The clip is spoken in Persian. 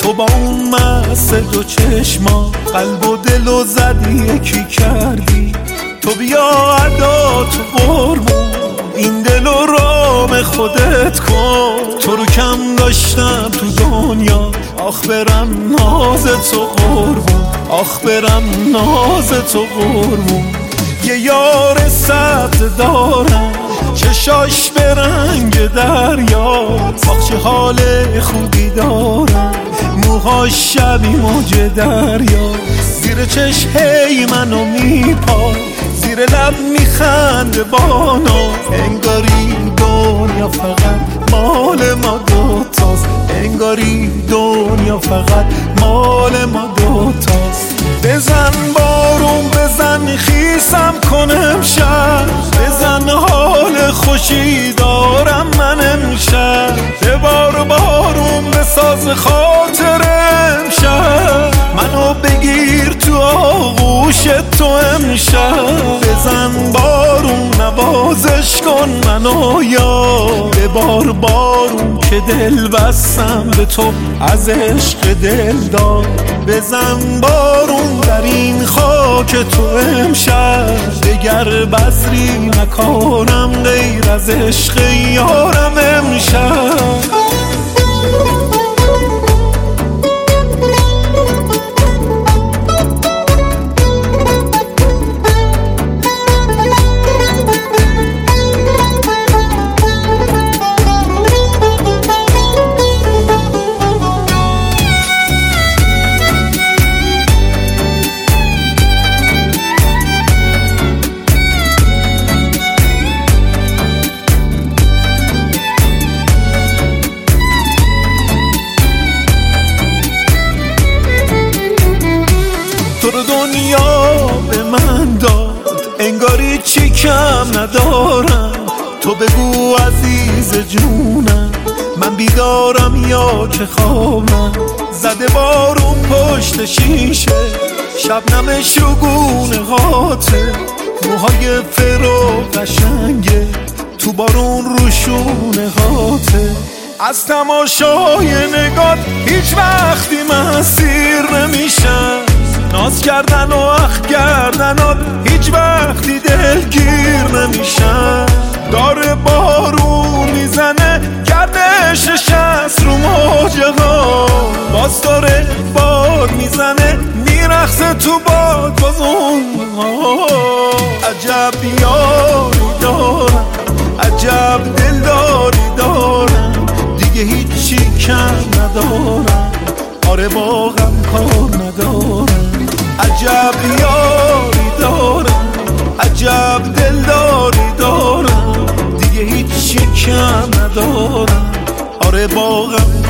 تو با اون مست دو چشما قلب و دل و زدی یکی کردی. تو بیا ادا تو قربون این دل و رام خودت کن. تو رو کم داشتم تو دنیا آخ برم ناز تو قربون، آخ برم ناز تو قربون. یه یار سبز دارم چشاش به رنگ دریاست، آخ چه حال خوبی دارم موهاش شبیه موج دریا. زیر چشم هی منو میپاد زیر لب میخنده با ناز، انگاری دنیا فقط مال ما دوتاست، انگاری دنیا فقط مال ما دوتاست. بزن بارون بزن خیسم کنم شب، بزن حال خوشی دارم من امشب. ببار بارون بساز خاطر امشب، منو بگیر تو آغوش تو امشب. بزن بارون نوازش کن منو یار، ببار بارون که دل بستم به تو از عشق دل دار. بزن بارون در این خاک تو امشب، دگر بذری نکنم غیر از عشق یارم امشب. تو رو دنیا به من داد انگاری چی کم ندارم. تو بگو عزیز جونم من بیدارم یا که خوابم. زده بارون پشت شیشه شبنم شگونه هاته، موهای فرو قشنگه تو بارون روشونه هاته. از تماشای نگات هیچ وقتی من سیر نمیشم، ناز کردن و اخ کردنات هیچ وقتی دلگیر نمیشن. داره بارون میزنه گردشش از رو موجه ها، باز داره باد میزنه میرخصه تو باد باز اون. عجب یاری دارم عجب دلداری دارم، دیگه هیچی کم ندارم آره با غم کار ندارم. عجب یاری دارم عجب دلداری دارم، دیگه هیچی کم ندارم آره با غم